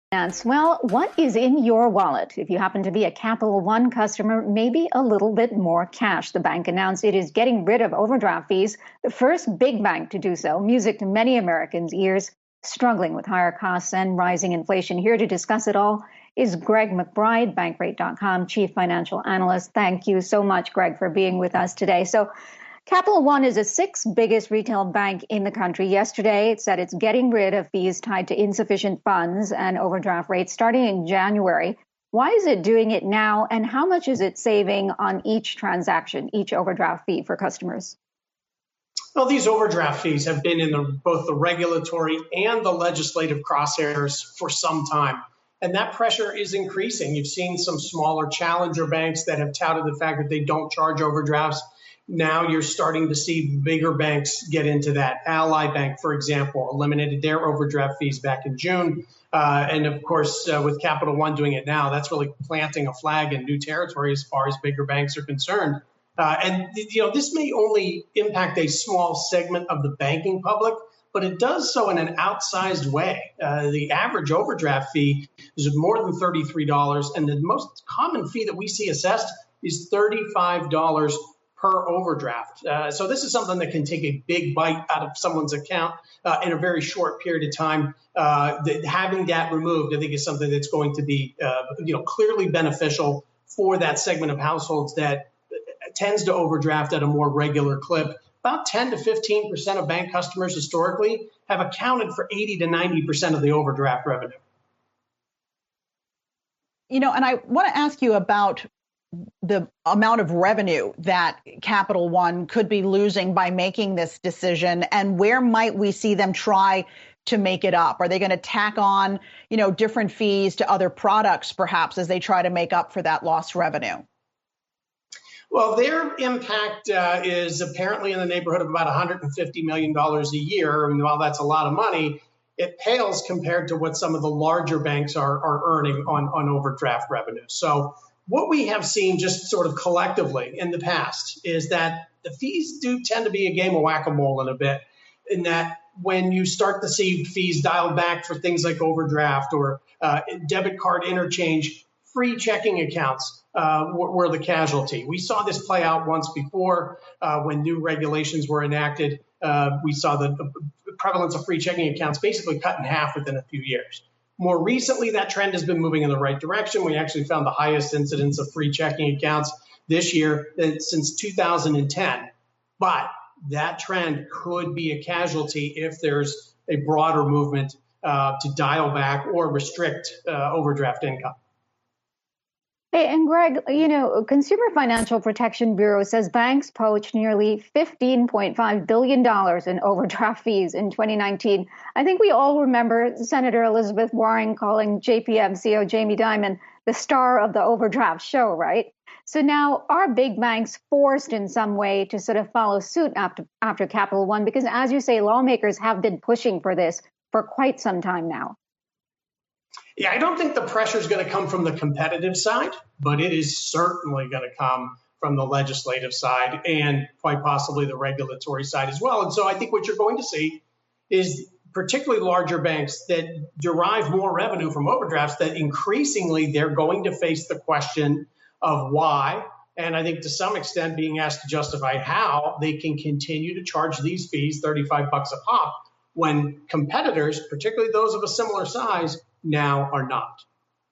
Well, what is in your wallet? If you happen to be a Capital One customer, maybe a little bit more cash. The bank announced it is getting rid of overdraft fees, the first big bank to do so. Music to many Americans' ears, struggling with higher costs and rising inflation. Here to discuss it all is Greg McBride, Bankrate.com Chief Financial Analyst. Thank you so much, Greg, for being with us today. So, Capital One is the sixth biggest retail bank in the country. Yesterday, it said it's getting rid of fees tied to insufficient funds and overdraft rates starting in January. Why is it doing it now, and how much is it saving on each transaction, each overdraft fee for customers? Well, these overdraft fees have been in both the regulatory and the legislative crosshairs for some time, and that pressure is increasing. You've seen some smaller challenger banks that have touted the fact that they don't charge overdrafts. Now you're starting to see bigger banks get into that. Ally Bank, for example, eliminated their overdraft fees back in June. And of course, with Capital One doing it now, that's really planting a flag in new territory as far as bigger banks are concerned. This may only impact a small segment of the banking public, but it does so in an outsized way. The average overdraft fee is more than $33, and the most common fee that we see assessed is $35 per overdraft. So this is something that can take a big bite out of someone's account in a very short period of time. Having that removed, I think, is something that's going to be clearly beneficial for that segment of households that tends to overdraft at a more regular clip. About 10 to 15% of bank customers historically have accounted for 80 to 90% of the overdraft revenue. And I want to ask you about the amount of revenue that Capital One could be losing by making this decision, and where might we see them try to make it up? Are they going to tack on, different fees to other products, perhaps, as they try to make up for that lost revenue? Well, their impact is apparently in the neighborhood of about $150 million a year. And while that's a lot of money, it pales compared to what some of the larger banks are earning on overdraft revenue. So what we have seen just sort of collectively in the past is that the fees do tend to be a game of whack-a-mole in a bit, in that when you start to see fees dialed back for things like overdraft or debit card interchange, free checking accounts were the casualty. We saw this play out once before when new regulations were enacted. We saw the prevalence of free checking accounts basically cut in half within a few years. More recently, that trend has been moving in the right direction. We actually found the highest incidence of free checking accounts this year since 2010. But that trend could be a casualty if there's a broader movement to dial back or restrict overdraft income. Hey, and Greg, Consumer Financial Protection Bureau says banks poached nearly $15.5 billion in overdraft fees in 2019. I think we all remember Senator Elizabeth Warren calling JPM CEO Jamie Dimon the star of the overdraft show, right? So now are big banks forced in some way to sort of follow suit after Capital One? Because as you say, lawmakers have been pushing for this for quite some time now. Yeah, I don't think the pressure is going to come from the competitive side, but it is certainly going to come from the legislative side and quite possibly the regulatory side as well. And so I think what you're going to see is particularly larger banks that derive more revenue from overdrafts, that increasingly they're going to face the question of why, and I think to some extent being asked to justify how they can continue to charge these fees, $35 a pop, when competitors, particularly those of a similar size, now are not.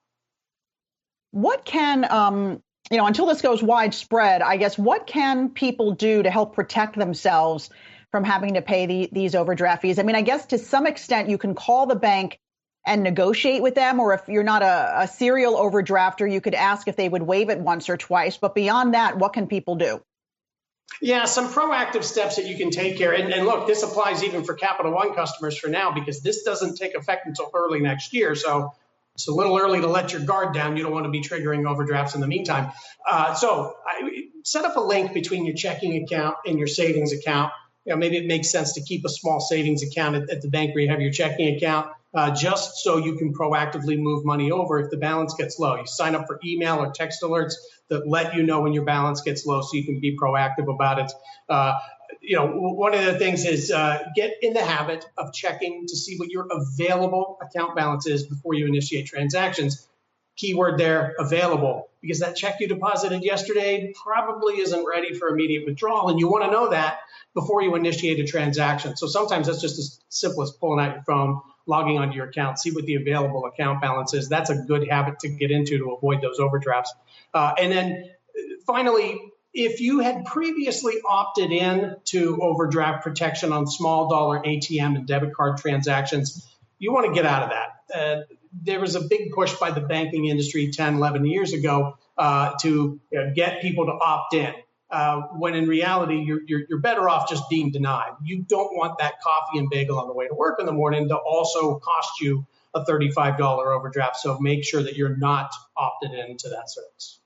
What can, until this goes widespread, I guess, what can people do to help protect themselves from having to pay these overdraft fees? I mean, I guess to some extent you can call the bank and negotiate with them, or if you're not a serial overdrafter, you could ask if they would waive it once or twice. But beyond that, what can people do? Yeah, some proactive steps that you can take here. And look, this applies even for Capital One customers for now, because this doesn't take effect until early next year. So it's a little early to let your guard down. You don't want to be triggering overdrafts in the meantime. So set up a link between your checking account and your savings account. Maybe it makes sense to keep a small savings account at the bank where you have your checking account, just so you can proactively move money over if the balance gets low. You sign up for email or text alerts that let you know when your balance gets low so you can be proactive about it. one of the things is get in the habit of checking to see what your available account balance is before you initiate transactions. Keyword there, available, because that check you deposited yesterday probably isn't ready for immediate withdrawal, and you want to know that before you initiate a transaction. So sometimes that's just as simple as pulling out your phone, logging onto your account, see what the available account balance is. That's a good habit to get into to avoid those overdrafts. And then finally, if you had previously opted in to overdraft protection on small dollar ATM and debit card transactions, you want to get out of that. There was a big push by the banking industry 10, 11 years ago to get people to opt in, when in reality, you're better off just being denied. You don't want that coffee and bagel on the way to work in the morning to also cost you a $35 overdraft. So make sure that you're not opted into that service.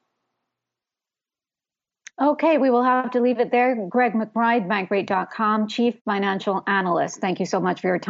Okay, we will have to leave it there. Greg McBride, Bankrate.com, Chief Financial Analyst. Thank you so much for your time.